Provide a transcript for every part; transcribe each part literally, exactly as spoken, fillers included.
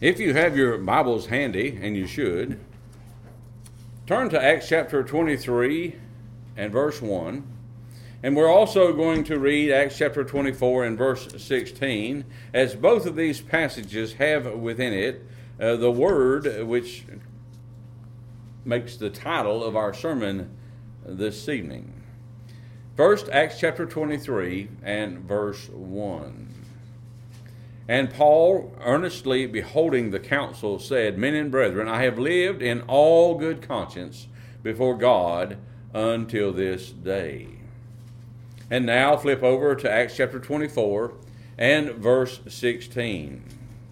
If you have your Bibles handy, and you should, turn to Acts chapter twenty-three and verse one. And we're also going to read Acts chapter twenty-four and verse sixteen, as both of these passages have within it uh, the word which makes the title of our sermon this evening. First, Acts chapter twenty-three and verse one. And Paul, earnestly beholding the council, said, Men and brethren, I have lived in all good conscience before God until this day. And now flip over to Acts chapter twenty-four and verse sixteen.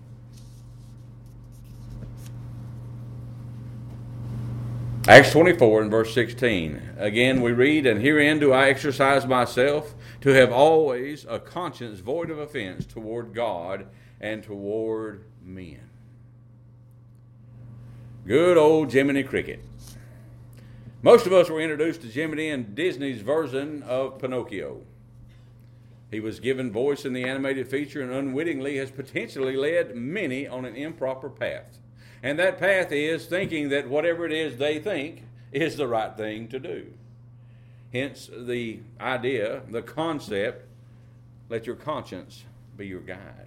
Acts twenty-four and verse sixteen. Again we read, And herein do I exercise myself to have always a conscience void of offense toward God and toward men. Good old Jiminy Cricket. Most of us were introduced to Jiminy in Disney's version of Pinocchio. He was given voice in the animated feature and unwittingly has potentially led many on an improper path. And that path is thinking that whatever it is they think is the right thing to do. Hence the idea, the concept, let your conscience be your guide.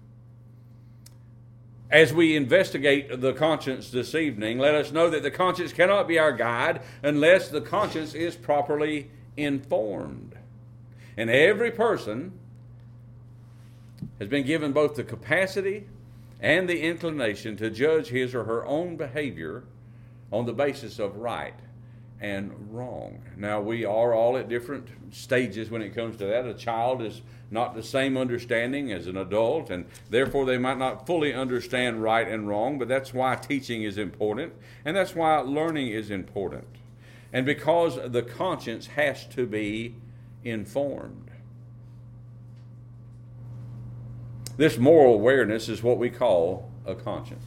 As we investigate the conscience this evening, let us know that the conscience cannot be our guide unless the conscience is properly informed. And every person has been given both the capacity and the inclination to judge his or her own behavior on the basis of right and wrong. Now, we are all at different stages when it comes to that. A child is not the same understanding as an adult, and therefore they might not fully understand right and wrong, but that's why teaching is important, and that's why learning is important. And because the conscience has to be informed. This moral awareness is what we call a conscience.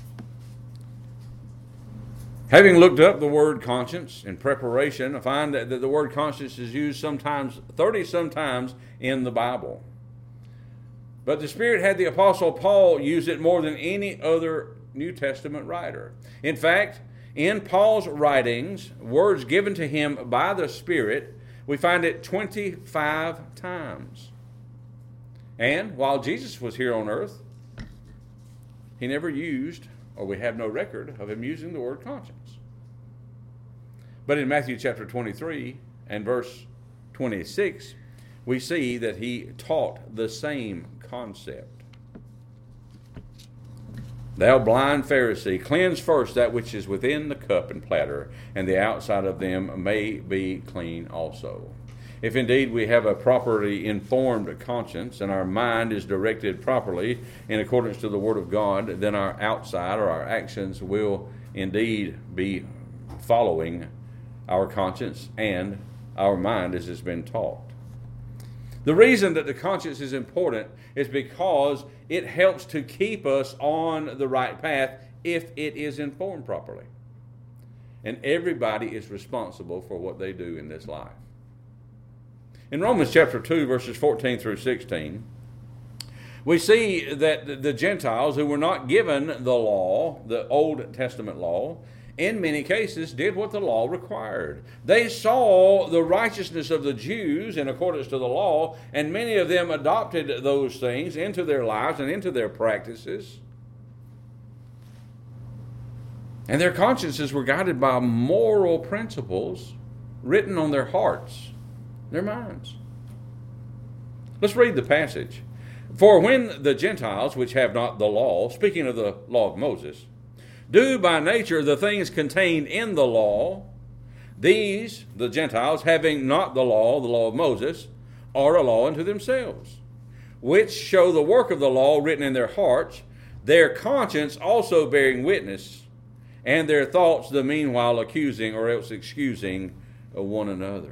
Having looked up the word conscience in preparation, I find that the word conscience is used sometimes, thirty sometimes in the Bible. But the Spirit had the Apostle Paul use it more than any other New Testament writer. In fact, in Paul's writings, words given to him by the Spirit, we find it twenty-five times. And while Jesus was here on earth, he never used, or we have no record of him using the word conscience. But in Matthew chapter twenty-three and verse twenty-six, we see that he taught the same concept. Thou blind Pharisee, cleanse first that which is within the cup and platter, and the outside of them may be clean also. If indeed we have a properly informed conscience and our mind is directed properly in accordance to the Word of God, then our outside or our actions will indeed be following our conscience and our mind as has been taught. The reason that the conscience is important is because it helps to keep us on the right path if it is informed properly. And everybody is responsible for what they do in this life. In Romans chapter two, verses fourteen through sixteen, we see that the Gentiles who were not given the law, the Old Testament law, in many cases did what the law required. They saw the righteousness of the Jews in accordance to the law, and many of them adopted those things into their lives and into their practices. And their consciences were guided by moral principles written on their hearts, their minds. Let's read the passage. For when the Gentiles, which have not the law, speaking of the law of Moses, do by nature the things contained in the law, these, the Gentiles, having not the law, the law of Moses, are a law unto themselves, which show the work of the law written in their hearts, their conscience also bearing witness, and their thoughts the meanwhile accusing or else excusing one another.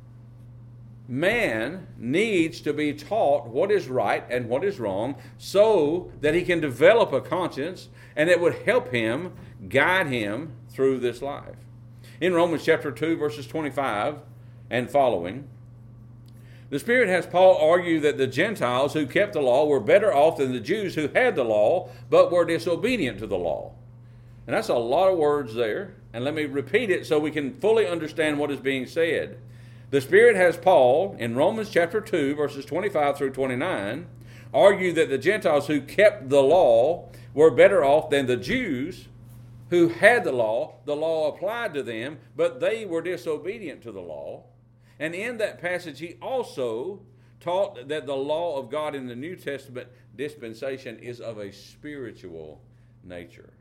Man needs to be taught what is right and what is wrong so that he can develop a conscience and it would help him, guide him through this life. In Romans chapter two, verses twenty-five and following, The Spirit has Paul argue that the Gentiles who kept the law were better off than the Jews who had the law but were disobedient to the law. And that's a lot of words there. And let me repeat it so we can fully understand what is being said. The Spirit has Paul, in Romans chapter two, verses twenty-five through twenty-nine, argue that the Gentiles who kept the law were better off than the Jews who had the law. The law applied to them, but they were disobedient to the law. And in that passage, he also taught that the law of God in the New Testament dispensation is of a spiritual nature.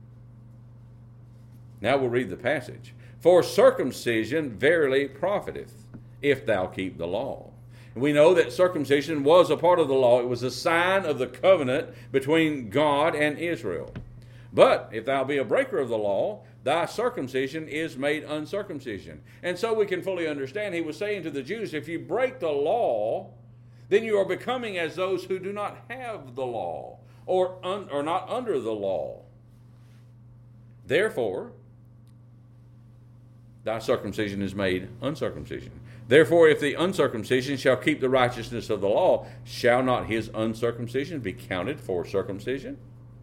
Now we'll read the passage. For circumcision verily profiteth, if thou keep the law. We know that circumcision was a part of the law. It was a sign of the covenant between God and Israel. But if thou be a breaker of the law, thy circumcision is made uncircumcision. And so we can fully understand, he was saying to the Jews, if you break the law, then you are becoming as those who do not have the law, or un, are not under the law. Therefore, thy circumcision is made uncircumcision. Therefore, if the uncircumcision shall keep the righteousness of the law, shall not his uncircumcision be counted for circumcision?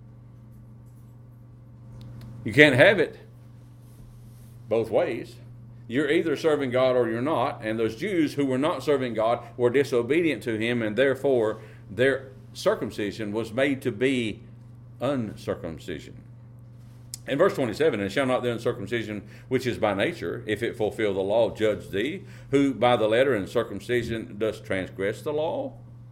You can't have it both ways. You're either serving God or you're not. And those Jews who were not serving God were disobedient to him, and therefore their circumcision was made to be uncircumcision. In verse twenty-seven, and shall not the uncircumcision which is by nature, if it fulfill the law, judge thee, who by the letter and circumcision dost transgress the law?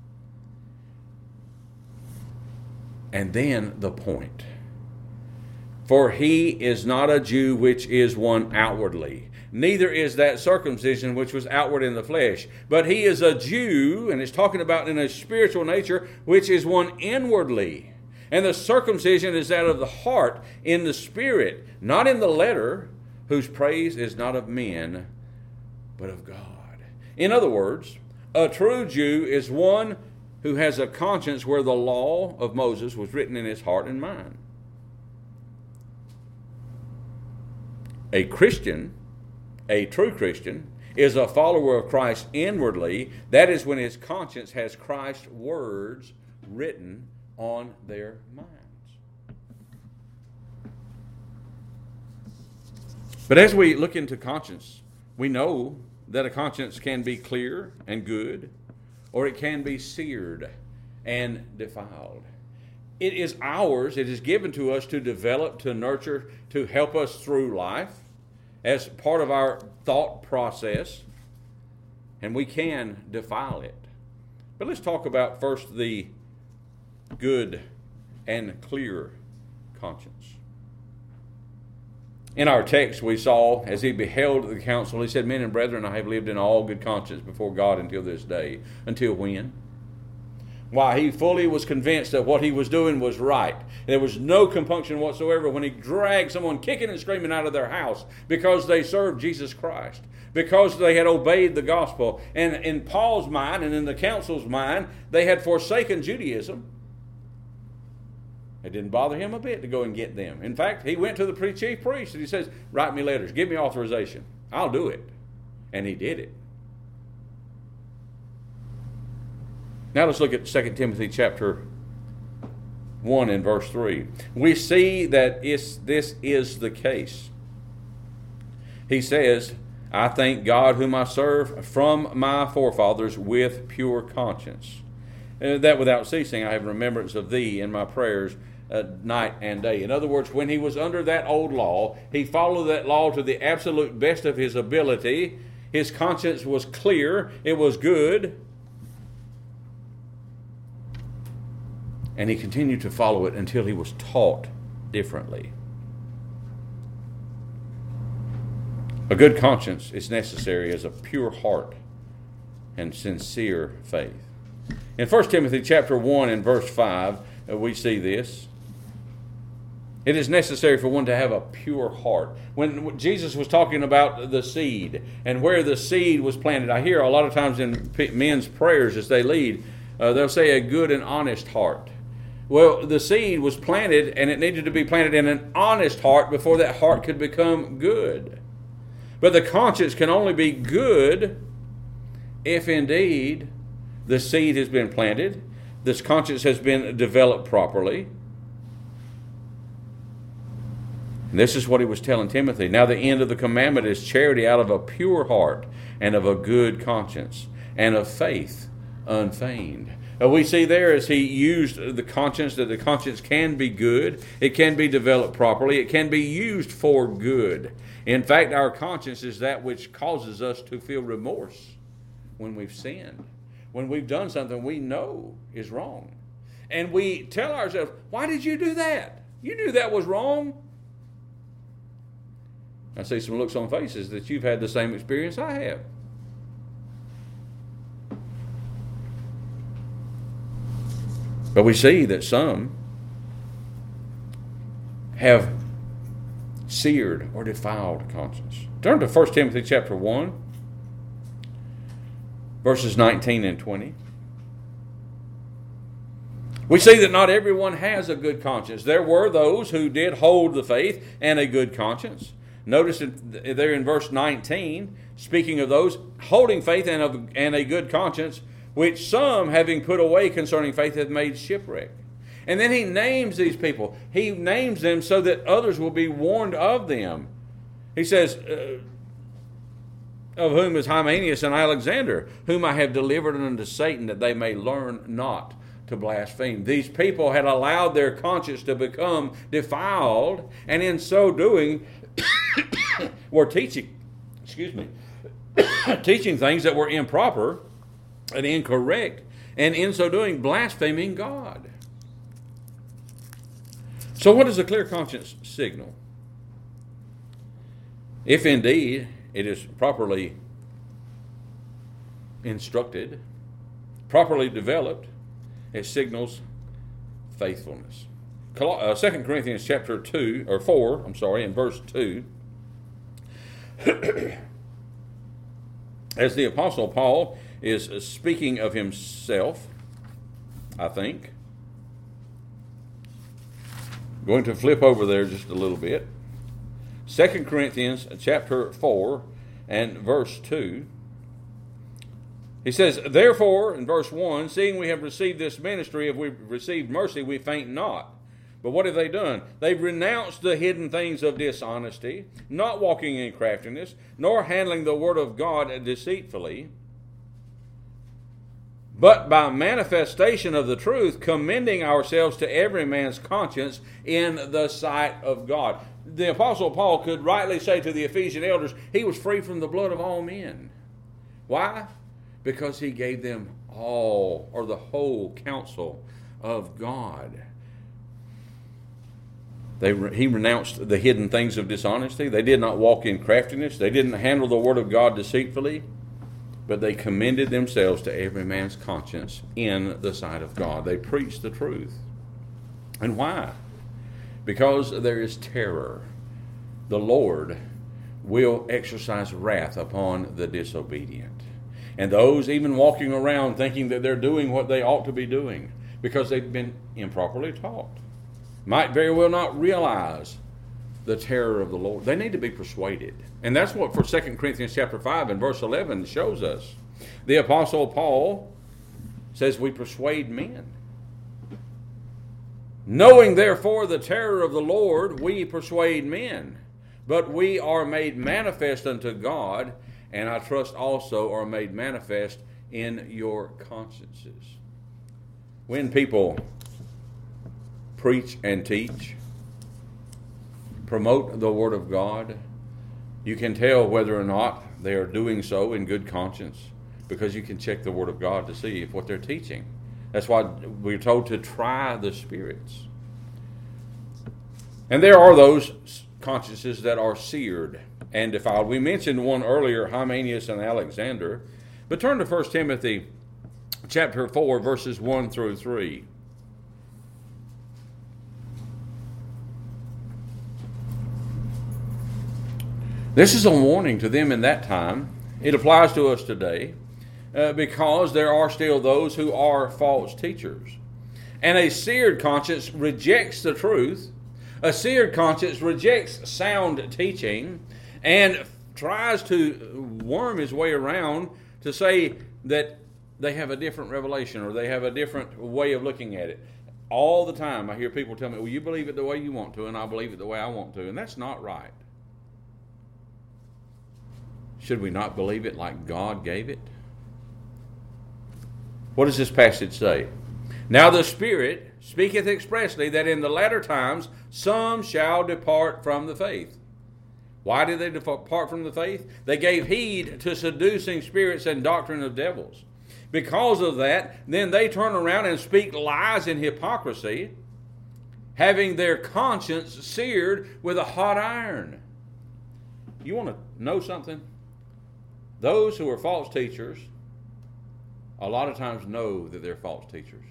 And then the point. For he is not a Jew which is one outwardly, neither is that circumcision which was outward in the flesh, but he is a Jew, and it's talking about in a spiritual nature, which is one inwardly. And the circumcision is that of the heart in the spirit, not in the letter, whose praise is not of men, but of God. In other words, a true Jew is one who has a conscience where the law of Moses was written in his heart and mind. A Christian, a true Christian, is a follower of Christ inwardly. That is when his conscience has Christ's words written on their minds. But as we look into conscience, we know that a conscience can be clear and good, or it can be seared and defiled. It is ours, it is given to us to develop, to nurture, to help us through life as part of our thought process, and we can defile it. But let's talk about first the good and clear conscience. In our text we saw, as he beheld the council, he said, Men and brethren, I have lived in all good conscience before God until this day. Until when? Why, he fully was convinced that what he was doing was right. There was no compunction whatsoever when he dragged someone kicking and screaming out of their house because they served Jesus Christ, because they had obeyed the gospel. And in Paul's mind and in the council's mind, they had forsaken Judaism. It didn't bother him a bit to go and get them. In fact, he went to the chief priest and he says, write me letters, give me authorization. I'll do it. And he did it. Now let's look at Second Timothy chapter one and verse three. We see that it's, this is the case. He says, I thank God whom I serve from my forefathers with pure conscience. And that without ceasing I have remembrance of thee in my prayers uh, night and day. In other words, when he was under that old law, he followed that law to the absolute best of his ability. His conscience was clear. It was good. And he continued to follow it until he was taught differently. A good conscience is necessary as a pure heart and sincere faith. In First Timothy chapter one and verse five, uh, we see this. It is necessary for one to have a pure heart. When Jesus was talking about the seed and where the seed was planted, I hear a lot of times in men's prayers as they lead, uh, they'll say a good and honest heart. Well, the seed was planted, and it needed to be planted in an honest heart before that heart could become good. But the conscience can only be good if indeed the seed has been planted, this conscience has been developed properly. And this is what he was telling Timothy. Now the end of the commandment is charity out of a pure heart and of a good conscience and of faith unfeigned. Uh, we see there as he used the conscience, that the conscience can be good. It can be developed properly. It can be used for good. In fact, our conscience is that which causes us to feel remorse when we've sinned, when we've done something we know is wrong. And we tell ourselves, why did you do that? You knew that was wrong. I see some looks on faces that you've had the same experience I have. But we see that some have seared or defiled conscience. Turn to First Timothy chapter one, verses nineteen and twenty. We see that not everyone has a good conscience. There were those who did hold the faith and a good conscience. Notice there in verse nineteen, speaking of those holding faith and, of, and a good conscience, which some, having put away concerning faith, have made shipwreck. And then he names these people. He names them so that others will be warned of them. He says, uh, of whom is Hymenaeus and Alexander, whom I have delivered unto Satan, that they may learn not to blaspheme. These people had allowed their conscience to become defiled, and in so doing were teaching, excuse me, teaching things that were improper and incorrect, and in so doing blaspheming God. So what does a clear conscience signal? If indeed it is properly instructed, properly developed, it signals faithfulness. Uh, Second Corinthians chapter two, or four, I'm sorry, in verse two, as the Apostle Paul is speaking of himself, I think. I'm going to flip over there just a little bit. Second Corinthians chapter four and verse two. He says, therefore, in verse one, seeing we have received this ministry, if we've received mercy, we faint not. But what have they done? They've renounced the hidden things of dishonesty, not walking in craftiness, nor handling the word of God deceitfully, but by manifestation of the truth, commending ourselves to every man's conscience in the sight of God. The Apostle Paul could rightly say to the Ephesian elders, he was free from the blood of all men. Why? Because he gave them all, or the whole counsel of God. They, he renounced the hidden things of dishonesty. They did not walk in craftiness. They didn't handle the word of God deceitfully. But they commended themselves to every man's conscience in the sight of God. They preached the truth. And why? Because there is terror. The Lord will exercise wrath upon the disobedient. And those even walking around thinking that they're doing what they ought to be doing because they've been improperly taught might very well not realize the terror of the Lord. They need to be persuaded. And that's what for Second Corinthians chapter five and verse eleven shows us. The Apostle Paul says we persuade men. Knowing therefore the terror of the Lord, we persuade men. But we are made manifest unto God, and I trust also are made manifest in your consciences. When people preach and teach, promote the Word of God, you can tell whether or not they are doing so in good conscience, because you can check the Word of God to see if what they're teaching. That's why we're told to try the spirits. And there are those consciences that are seared and defiled. We mentioned one earlier, Hymenaeus and Alexander. But turn to First Timothy chapter four, verses one through three. This is a warning to them in that time. It applies to us today uh, because there are still those who are false teachers. And a seared conscience rejects the truth. A seared conscience rejects sound teaching and tries to worm his way around to say that they have a different revelation or they have a different way of looking at it. All the time I hear people tell me, well, you believe it the way you want to, and I believe it the way I want to, and that's not right. Should we not believe it like God gave it? What does this passage say? Now the Spirit speaketh expressly that in the latter times some shall depart from the faith. Why did they depart from the faith? They gave heed to seducing spirits and doctrine of devils. Because of that, then they turn around and speak lies and hypocrisy, having their conscience seared with a hot iron. You want to know something? Those who are false teachers, a lot of times know that they're false teachers.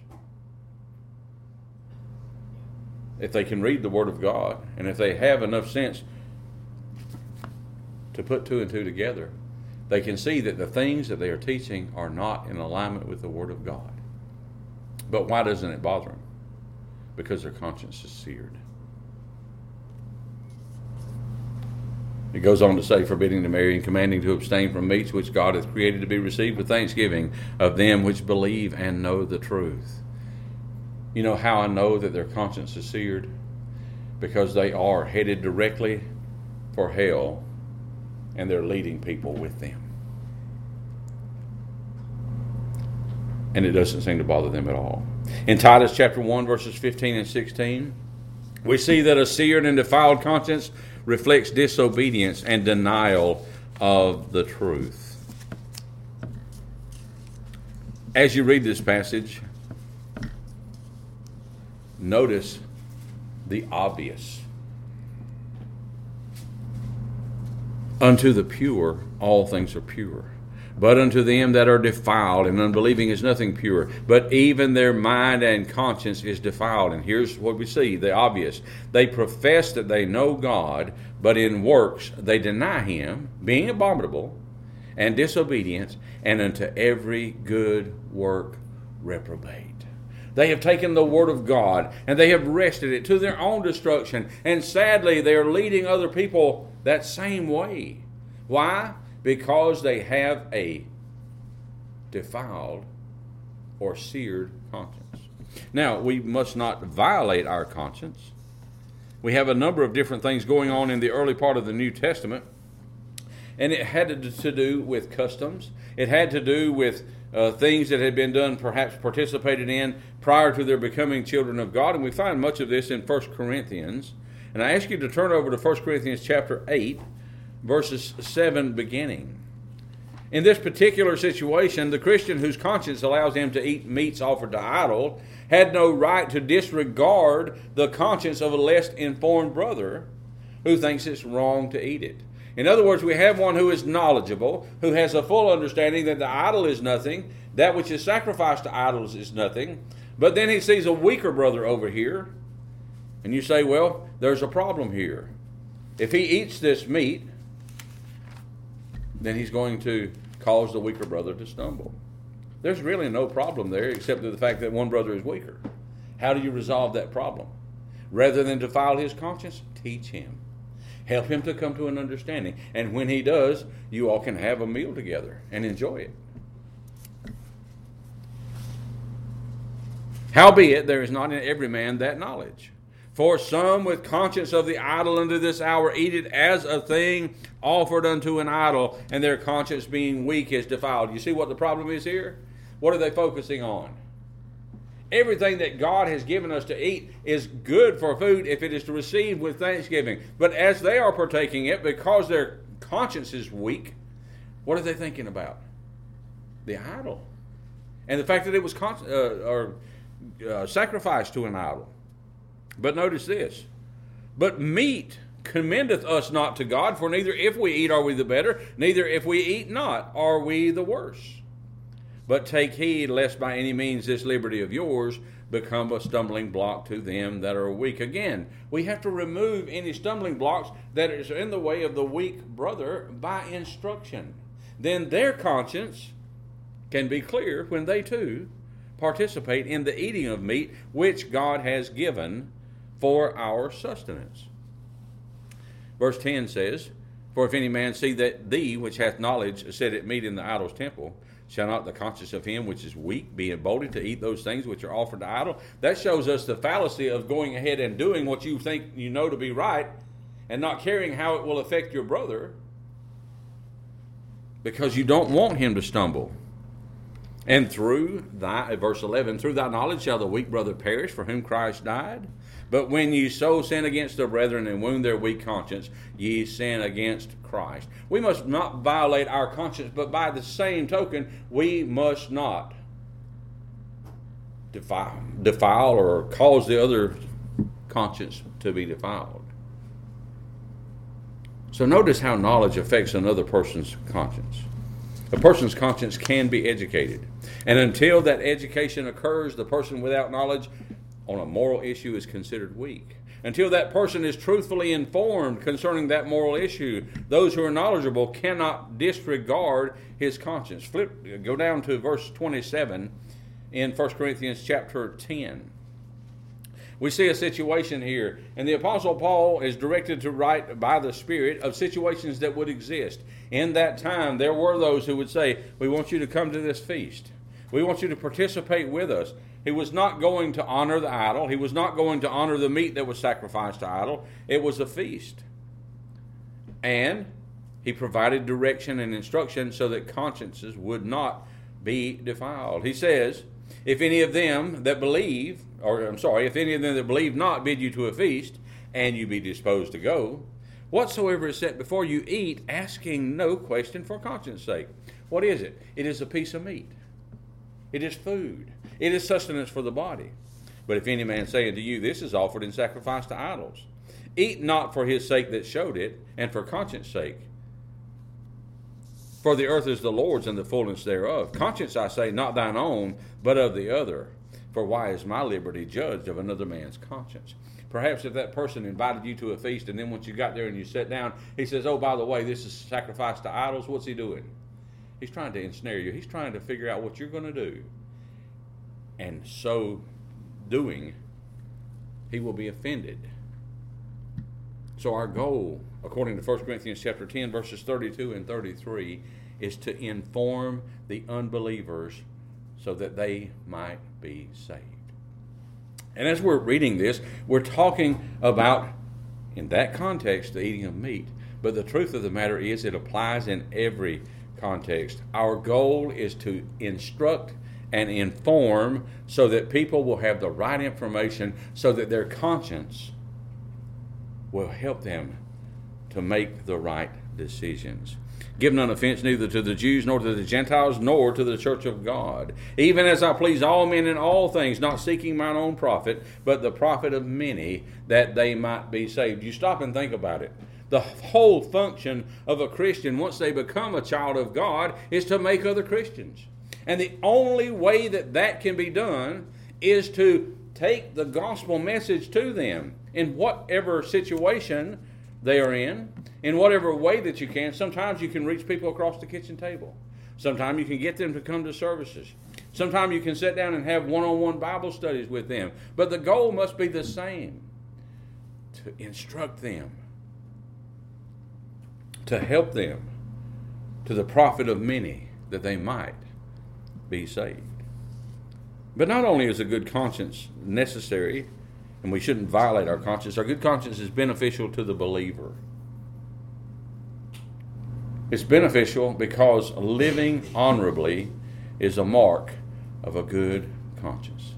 If they can read the Word of God, and if they have enough sense to put two and two together, they can see that the things that they are teaching are not in alignment with the Word of God. But why doesn't it bother them? Because their conscience is seared. It goes on to say, forbidding to marry and commanding to abstain from meats which God hath created to be received with thanksgiving of them which believe and know the truth. You know how I know that their conscience is seared? Because they are headed directly for hell, and they're leading people with them. And it doesn't seem to bother them at all. In Titus chapter one, verses fifteen and sixteen, we see that a seared and defiled conscience reflects disobedience and denial of the truth. As you read this passage, notice the obvious. Unto the pure, all things are pure. But unto them that are defiled and unbelieving is nothing pure. But even their mind and conscience is defiled. And here's what we see, the obvious. They profess that they know God, but in works they deny Him, being abominable and disobedient, and unto every good work reprobate. They have taken the Word of God and they have wrested it to their own destruction. And sadly, they are leading other people that same way. Why? Because they have a defiled or seared conscience. Now, we must not violate our conscience. We have a number of different things going on in the early part of the New Testament. And it had to do with customs. It had to do with uh, things that had been done, perhaps participated in, prior to their becoming children of God. And we find much of this in First Corinthians. And I ask you to turn over to First Corinthians chapter eight, verses seven beginning. In this particular situation, the Christian whose conscience allows him to eat meats offered to idol had no right to disregard the conscience of a less informed brother who thinks it's wrong to eat it. In other words, we have one who is knowledgeable, who has a full understanding that the idol is nothing, that which is sacrificed to idols is nothing, but then he sees a weaker brother over here, and you say, well, there's a problem here. If he eats this meat, then he's going to cause the weaker brother to stumble. There's really no problem there except the fact that one brother is weaker. How do you resolve that problem? Rather than defile his conscience, teach him. Help him to come to an understanding. And when he does, you all can have a meal together and enjoy it. Howbeit, there is not in every man that knowledge. For some with conscience of the idol unto this hour eat it as a thing offered unto an idol, and their conscience being weak is defiled. You see what the problem is here? What are they focusing on? Everything that God has given us to eat is good for food if it is to receive with thanksgiving. But as they are partaking it, because their conscience is weak, what are they thinking about? The idol. And the fact that it was con- uh, or, uh, sacrificed to an idol. But notice this. But meat commendeth us not to God, for neither if we eat are we the better, neither if we eat not are we the worse. But take heed lest by any means this liberty of yours become a stumbling block to them that are weak. Again, we have to remove any stumbling blocks that is in the way of the weak brother by instruction. Then their conscience can be clear when they too participate in the eating of meat which God has given for our sustenance. Verse ten says, For if any man see that thee, which hath knowledge, sit at meat in the idol's temple, Shall not the conscience of him which is weak be emboldened to eat those things which are offered to idol? That shows us the fallacy of going ahead and doing what you think you know to be right and not caring how it will affect your brother, because you don't want him to stumble. And through thy, verse eleven, through thy knowledge shall the weak brother perish for whom Christ died. But when ye so sin against the brethren and wound their weak conscience, ye sin against Christ. We must not violate our conscience, but by the same token, we must not defile, defile or cause the other conscience to be defiled. So notice how knowledge affects another person's conscience. A person's conscience can be educated. And until that education occurs, the person without knowledge on a moral issue is considered weak. Until that person is truthfully informed concerning that moral issue, those who are knowledgeable cannot disregard his conscience. Flip, go down to verse twenty-seven in First Corinthians chapter ten. We see a situation here, and the Apostle Paul is directed to write by the Spirit of situations that would exist. In that time, there were those who would say, we want you to come to this feast. We want you to participate with us. He was not going to honor the idol. He was not going to honor the meat that was sacrificed to idol. It was a feast. And he provided direction and instruction so that consciences would not be defiled. He says, if any of them that believe, or I'm sorry, if any of them that believe not bid you to a feast, and you be disposed to go, whatsoever is set before you, eat, asking no question for conscience sake. What is it? It is a piece of meat. It is food. It is sustenance for the body. But if any man say unto you, this is offered in sacrifice to idols, eat not for his sake that showed it, and for conscience sake. For the earth is the Lord's and the fullness thereof. Conscience, I say, not thine own, but of the other. For why is my liberty judged of another man's conscience? Perhaps if that person invited you to a feast, and then once you got there and you sat down, he says, oh, by the way, this is sacrifice to idols. What's he doing? He's trying to ensnare you. He's trying to figure out what you're going to do. And so doing, he will be offended. So our goal, according to First Corinthians chapter ten, verses thirty-two and thirty-three, is to inform the unbelievers so that they might be saved. And as we're reading this, we're talking about, in that context, the eating of meat. But the truth of the matter is it applies in every context. Our goal is to instruct and inform so that people will have the right information so that their conscience will help them to make the right decisions. Give none offense neither to the Jews nor to the Gentiles nor to the church of God, even as I please all men in all things, not seeking mine own profit, but the profit of many, that they might be saved. You stop and think about it. The whole function of a Christian, once they become a child of God, is to make other Christians. And the only way that that can be done is to take the gospel message to them in whatever situation they are in, in whatever way that you can. Sometimes you can reach people across the kitchen table. Sometimes you can get them to come to services. Sometimes you can sit down and have one-on-one Bible studies with them. But the goal must be the same, to instruct them, to help them to the profit of many, that they might be saved. But not only is a good conscience necessary, and we shouldn't violate our conscience, our good conscience is beneficial to the believer. It's beneficial because living honorably is a mark of a good conscience.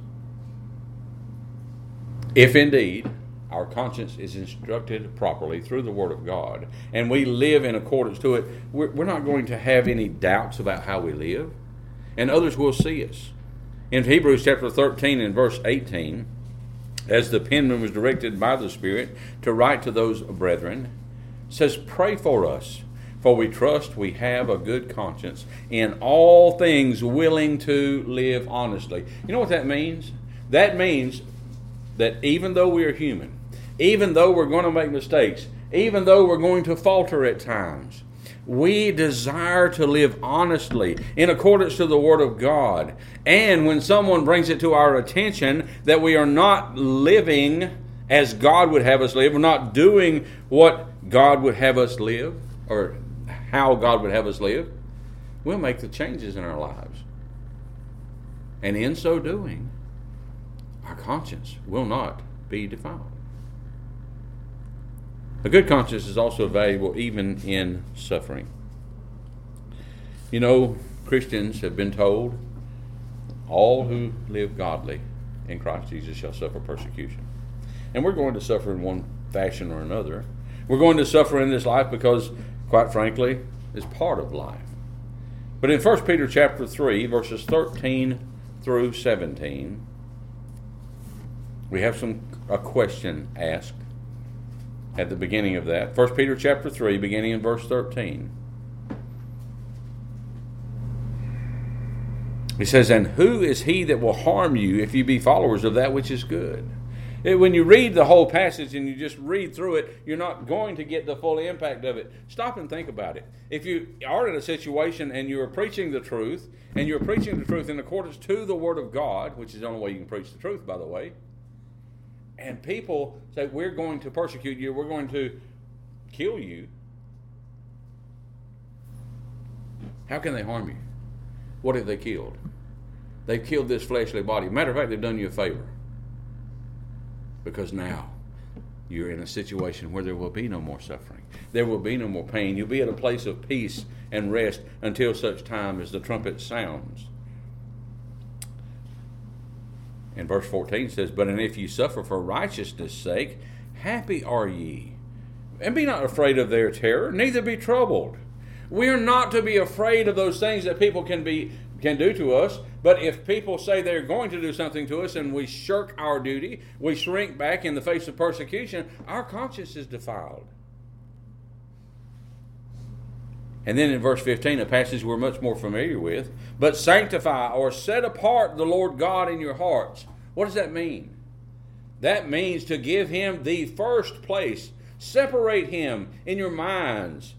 If indeed our conscience is instructed properly through the Word of God, and we live in accordance to it, we're, we're not going to have any doubts about how we live, and others will see us. In Hebrews chapter thirteen and verse eighteen, as the penman was directed by the Spirit to write to those brethren, says, pray for us, for we trust we have a good conscience, in all things willing to live honestly. You know what that means? That means that even though we are human, even though we're going to make mistakes, even though we're going to falter at times, we desire to live honestly in accordance to the Word of God. And when someone brings it to our attention that we are not living as God would have us live, we're not doing what God would have us live, or how God would have us live, we'll make the changes in our lives. And in so doing, our conscience will not be defiled. A good conscience is also valuable even in suffering. You know, Christians have been told, all who live godly in Christ Jesus shall suffer persecution. And we're going to suffer in one fashion or another. We're going to suffer in this life because, quite frankly, it's part of life. But in First Peter chapter three, verses thirteen through seventeen, we have some a question asked at the beginning of that. First Peter chapter three, beginning in verse thirteen. He says, "And who is he that will harm you if you be followers of that which is good?" It, when you read the whole passage and you just read through it, you're not going to get the full impact of it. Stop and think about it. If you are in a situation and you're preaching the truth, and you're preaching the truth in accordance to the Word of God, which is the only way you can preach the truth, by the way, and people say, we're going to persecute you, we're going to kill you, how can they harm you? What have they killed? They've killed this fleshly body. Matter of fact, they've done you a favor. Because now you're in a situation where there will be no more suffering. There will be no more pain. You'll be at a place of peace and rest until such time as the trumpet sounds. And verse fourteen says, "But and if you suffer for righteousness' sake, happy are ye. And be not afraid of their terror, neither be troubled." We are not to be afraid of those things that people can be can do to us. But if people say they're going to do something to us and we shirk our duty, we shrink back in the face of persecution, our conscience is defiled. And then in verse fifteen, a passage we're much more familiar with, "But sanctify," or set apart, "the Lord God in your hearts." What does that mean? That means to give Him the first place. Separate Him in your minds.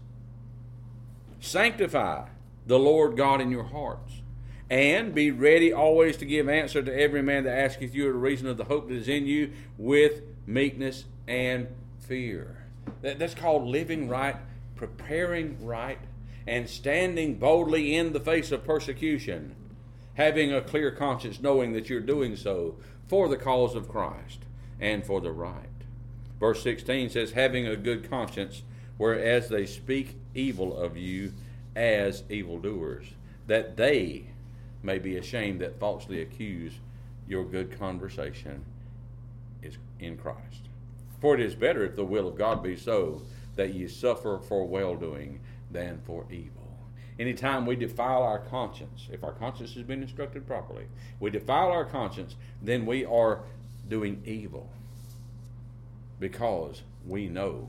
Sanctify the Lord God in your hearts. And be ready always to give answer to every man that asketh you a reason of the hope that is in you, with meekness and fear. That, that's called living right, preparing right, and standing boldly in the face of persecution, having a clear conscience, knowing that you're doing so for the cause of Christ and for the right. Verse sixteen says, "Having a good conscience, whereas they speak evil of you as evildoers, that they may be ashamed that falsely accuse your good conversation is in Christ. For it is better, if the will of God be so, that ye suffer for well-doing than for evil." Anytime we defile our conscience, if our conscience has been instructed properly, we defile our conscience, then we are doing evil, because we know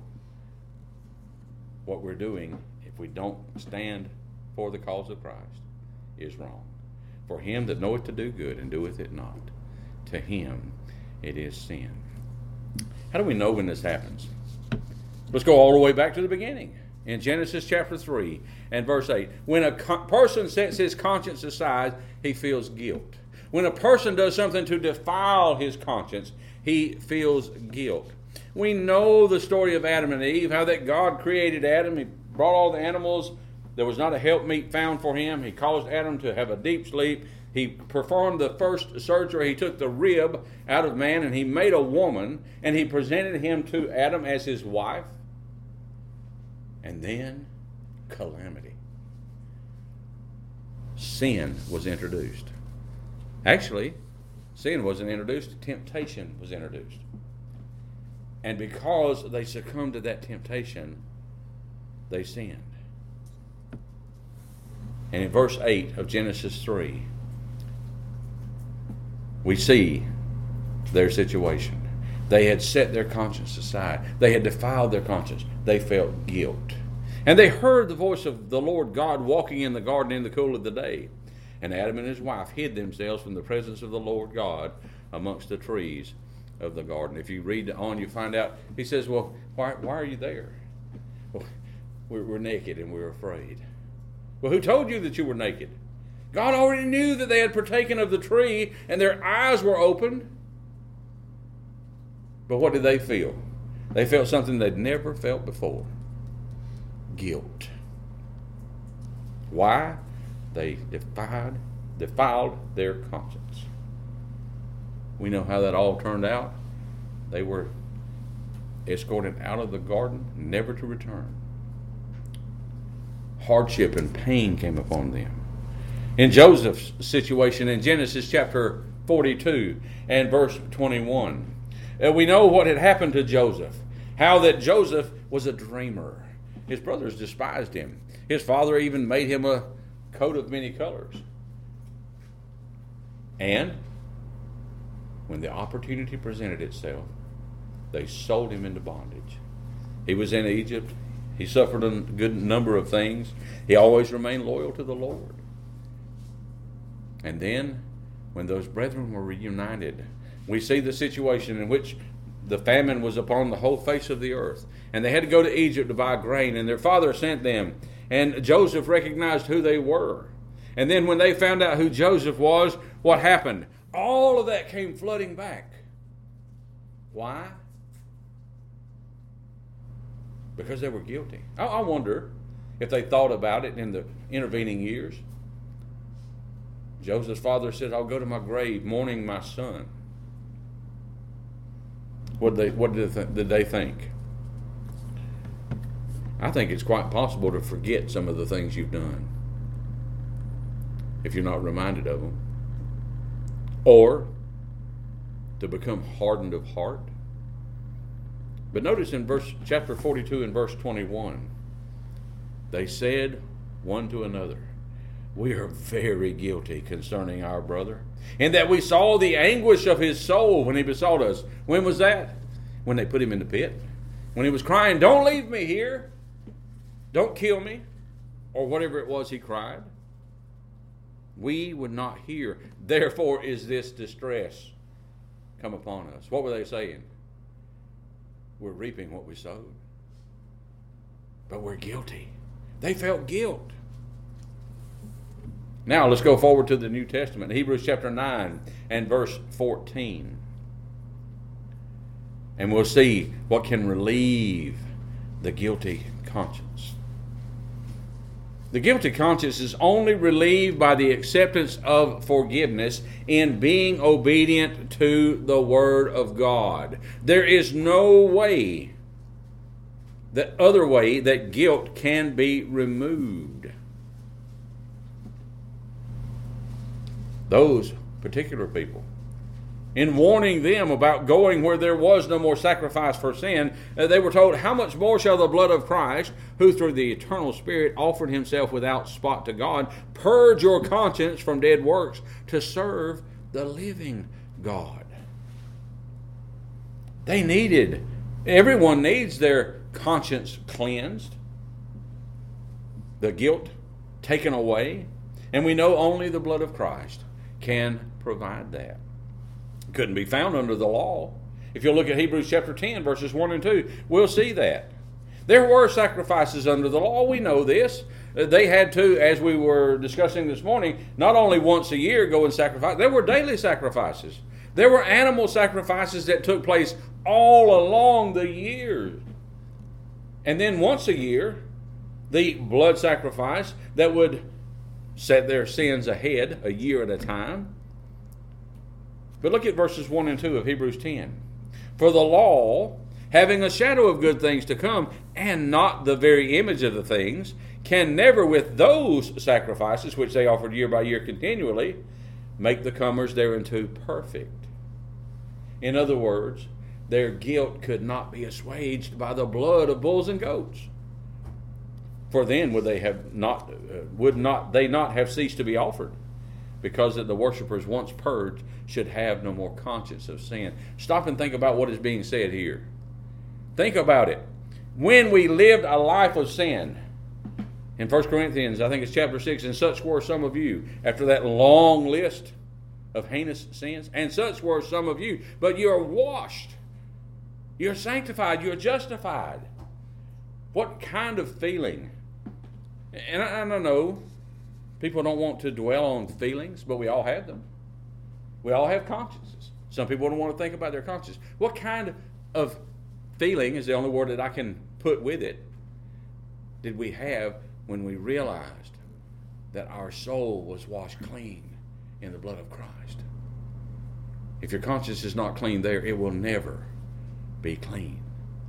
what we're doing, if we don't stand for the cause of Christ, is wrong. For him that knoweth to do good and doeth it not, to him it is sin. How do we know when this happens? Let's go all the way back to the beginning. In Genesis chapter three and verse eight. When a co- person sets his conscience aside, he feels guilt. When a person does something to defile his conscience, he feels guilt. We know the story of Adam and Eve, how that God created Adam. He brought all the animals. There was not a helpmeet found for him. He caused Adam to have a deep sleep. He performed the first surgery. He took the rib out of man and he made a woman, and he presented him to Adam as his wife. And then calamity. Sin was introduced. Actually, sin wasn't introduced. Temptation was introduced. And because they succumbed to that temptation, they sinned. And in verse eight of Genesis three, we see their situation. They had set their conscience aside. They had defiled their conscience. They felt guilt. And they heard the voice of the Lord God walking in the garden in the cool of the day. And Adam and his wife hid themselves from the presence of the Lord God amongst the trees of the garden. If you read on, you find out, he says, well, why, why are you there? Well, we're, we're naked and we're afraid. Well, who told you that you were naked? God already knew that they had partaken of the tree and their eyes were opened. But what did they feel? They felt something they'd never felt before. Guilt. Why? they defied, defiled their conscience. We know how that all turned out. They were escorted out of the garden, never to return. Hardship and pain came upon them. In Joseph's situation in Genesis chapter forty-two and verse twenty-one, uh, we know what had happened to Joseph. How that Joseph was a dreamer. His brothers despised him. His father even made him a coat of many colors. And when the opportunity presented itself, they sold him into bondage. He was in Egypt. He suffered a good number of things. He always remained loyal to the Lord. And then, when those brethren were reunited, we see the situation in which the famine was upon the whole face of the earth. And they had to go to Egypt to buy grain, and their father sent them. And Joseph recognized who they were. And then when they found out who Joseph was, what happened? All of that came flooding back. Why? Because they were guilty. I, I wonder if they thought about it in the intervening years. Joseph's father said, I'll go to my grave mourning my son. What did they, what did they, th- did they think? I think it's quite possible to forget some of the things you've done if you're not reminded of them. Or to become hardened of heart. But notice in verse chapter forty-two and verse twenty-one, they said one to another, we are very guilty concerning our brother, in that we saw the anguish of his soul when he besought us. When was that? When they put him in the pit. When he was crying, don't leave me here. Don't kill me. Or whatever it was he cried. We would not hear. Therefore is this distress come upon us. What were they saying? We're reaping what we sowed. But we're guilty. They felt guilt. Now let's go forward to the New Testament. Hebrews chapter nine and verse fourteen. And we'll see what can relieve the guilty conscience. The guilty conscience is only relieved by the acceptance of forgiveness in being obedient to the Word of God. There is no way, that other way, that guilt can be removed. Those particular people, in warning them about going where there was no more sacrifice for sin, they were told, how much more shall the blood of Christ, who through the eternal Spirit offered himself without spot to God, purge your conscience from dead works to serve the living God. They needed, everyone needs their conscience cleansed, the guilt taken away, and we know only the blood of Christ can provide that. Couldn't be found under the law. If you look at Hebrews chapter ten, verses one and two, we'll see that. There were sacrifices under the law. We know this. They had to, as we were discussing this morning, not only once a year go and sacrifice. There were daily sacrifices. There were animal sacrifices that took place all along the year. And then once a year, the blood sacrifice that would set their sins ahead a year at a time. But look at verses one and two of Hebrews ten. For the law, having a shadow of good things to come, and not the very image of the things, can never with those sacrifices, which they offered year by year continually, make the comers thereunto perfect. In other words, their guilt could not be assuaged by the blood of bulls and goats. For then would they have not, uh, would not they not have ceased to be offered, because that the worshipers once purged should have no more conscience of sin. Stop and think about what is being said here. Think about it. When we lived a life of sin, in First Corinthians, I think it's chapter six, and such were some of you, after that long list of heinous sins, and such were some of you, but you are washed, you're sanctified, you're justified. What kind of feeling? And I, I don't know, people don't want to dwell on feelings, but we all have them. We all have consciences. Some people don't want to think about their conscience. What kind of feeling is the only word that I can put with it did we have when we realized that our soul was washed clean in the blood of Christ. If your conscience is not clean there, it will never be clean.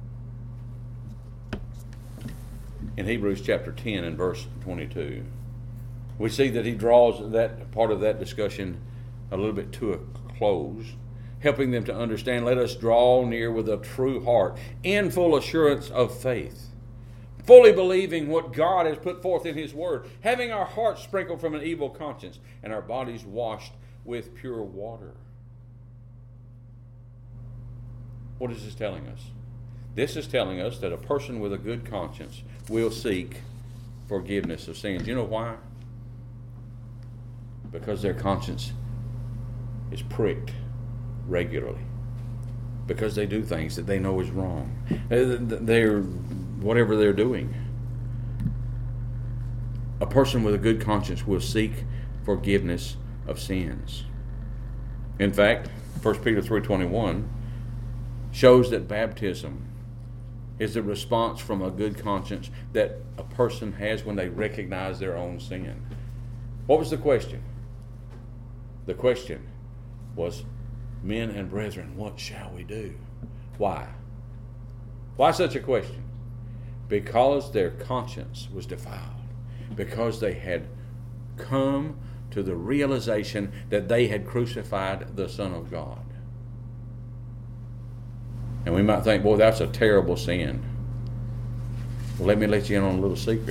In Hebrews chapter ten and verse twenty-two, we see that he draws that part of that discussion a little bit to a close, helping them to understand, let us draw near with a true heart, in full assurance of faith, fully believing what God has put forth in his word, having our hearts sprinkled from an evil conscience and our bodies washed with pure water. What is this telling us? This is telling us that a person with a good conscience will seek forgiveness of sins. You know why? Because their conscience is pricked regularly. Because they do things that they know is wrong. They're, whatever they're doing. A person with a good conscience will seek forgiveness of sins. In fact, First Peter three twenty-one shows that baptism is the response from a good conscience that a person has when they recognize their own sin. What was the question? The question was, men and brethren, what shall we do? Why? Why such a question? Because their conscience was defiled. Because they had come to the realization that they had crucified the Son of God. And we might think, boy, that's a terrible sin. Well, let me let you in on a little secret.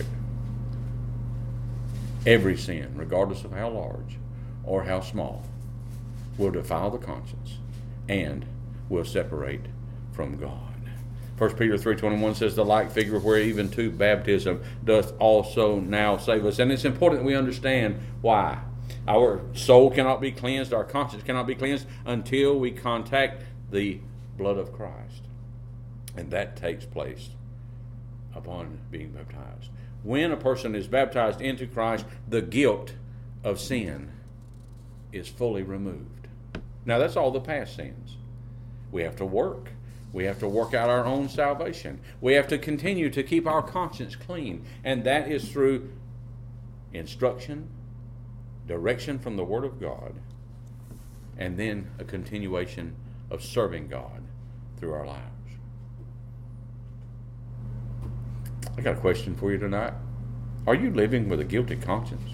Every sin, regardless of how large or how small, will defile the conscience and will separate from God. First Peter three twenty-one says, the like figure where even to baptism doth also now save us. And it's important that we understand why. Our soul cannot be cleansed, our conscience cannot be cleansed until we contact the blood of Christ. And that takes place upon being baptized. When a person is baptized into Christ, the guilt of sin is fully removed. Now, that's all the past sins. We have to work. We have to work out our own salvation. We have to continue to keep our conscience clean. And that is through instruction, direction from the Word of God, and then a continuation of serving God through our lives. I got a question for you tonight. Are you living with a guilty conscience?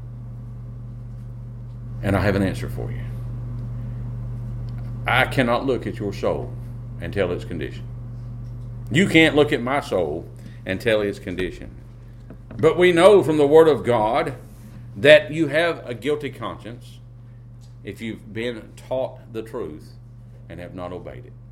And I have an answer for you. I cannot look at your soul and tell its condition. You can't look at my soul and tell its condition. But we know from the Word of God that you have a guilty conscience if you've been taught the truth and have not obeyed it.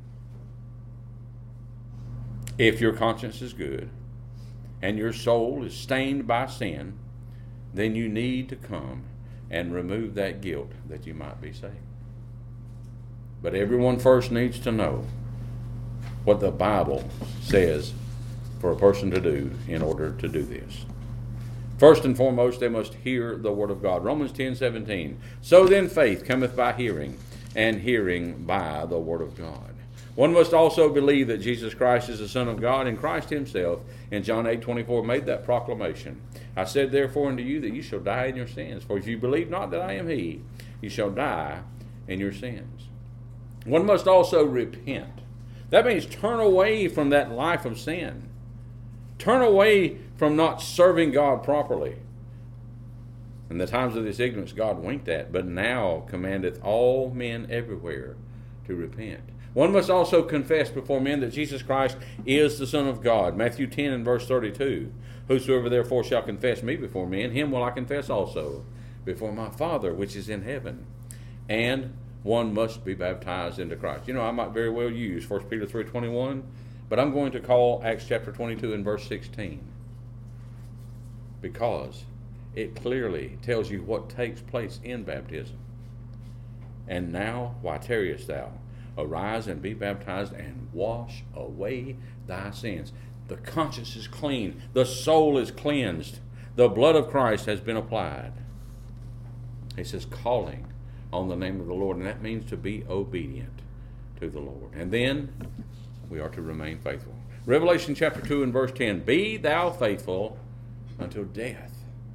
If your conscience is good and your soul is stained by sin, then you need to come and remove that guilt that you might be saved. But everyone first needs to know what the Bible says for a person to do in order to do this. First and foremost, they must hear the Word of God. Romans ten seventeen. So then faith cometh by hearing, and hearing by the Word of God. One must also believe that Jesus Christ is the Son of God, and Christ himself in John eight twenty-four made that proclamation. I said therefore unto you that you shall die in your sins. For if you believe not that I am he, you shall die in your sins. One must also repent. That means turn away from that life of sin. Turn away from not serving God properly. In the times of this ignorance God winked at, but now commandeth all men everywhere to repent. One must also confess before men that Jesus Christ is the Son of God. Matthew ten and verse thirty-two. Whosoever therefore shall confess me before men, him will I confess also before my Father which is in heaven. And one must be baptized into Christ. You know, I might very well use First Peter three twenty-one, but I'm going to call Acts chapter twenty-two and verse sixteen. Because it clearly tells you what takes place in baptism. And now, why tarriest thou? Arise and be baptized and wash away thy sins. The conscience is clean. The soul is cleansed. The blood of Christ has been applied. He says, calling on the name of the Lord. And that means to be obedient to the Lord. And then we are to remain faithful. Revelation chapter two and verse ten. Be thou faithful until death,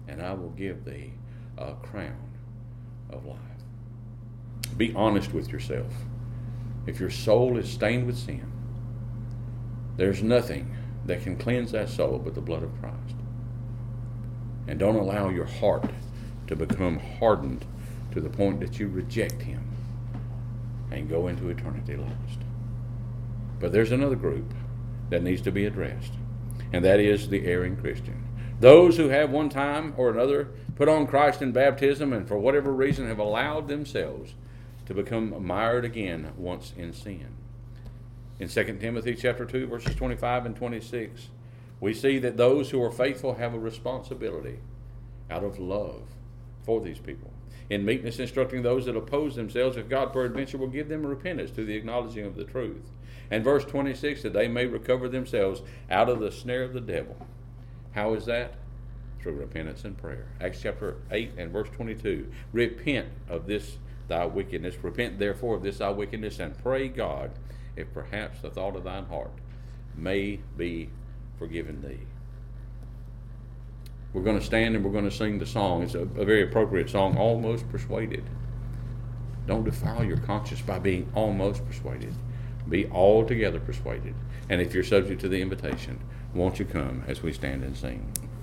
and I will give thee a crown of life. Be honest with yourself. If your soul is stained with sin, there's nothing that can cleanse that soul but the blood of Christ. And don't allow your heart to become hardened to the point that you reject him and go into eternity lost. But there's another group that needs to be addressed, and that is the erring Christian. Those who have one time or another put on Christ in baptism and for whatever reason have allowed themselves to become mired again once in sin. In Second Timothy chapter two, verses twenty-five and twenty-six, we see that those who are faithful have a responsibility out of love for these people. In meekness instructing those that oppose themselves, if God peradventure will give them repentance to the acknowledging of the truth. And verse twenty-six, that they may recover themselves out of the snare of the devil. How is that? Through repentance and prayer. Acts chapter eight and verse twenty-two. Repent of this thy wickedness. Repent therefore of this thy wickedness, and pray God, if perhaps the thought of thine heart may be forgiven thee. We're going to stand and we're going to sing the song. It's a, a very appropriate song, Almost Persuaded. Don't defile your conscience by being almost persuaded. Be altogether persuaded. And if you're subject to the invitation, won't you come as we stand and sing?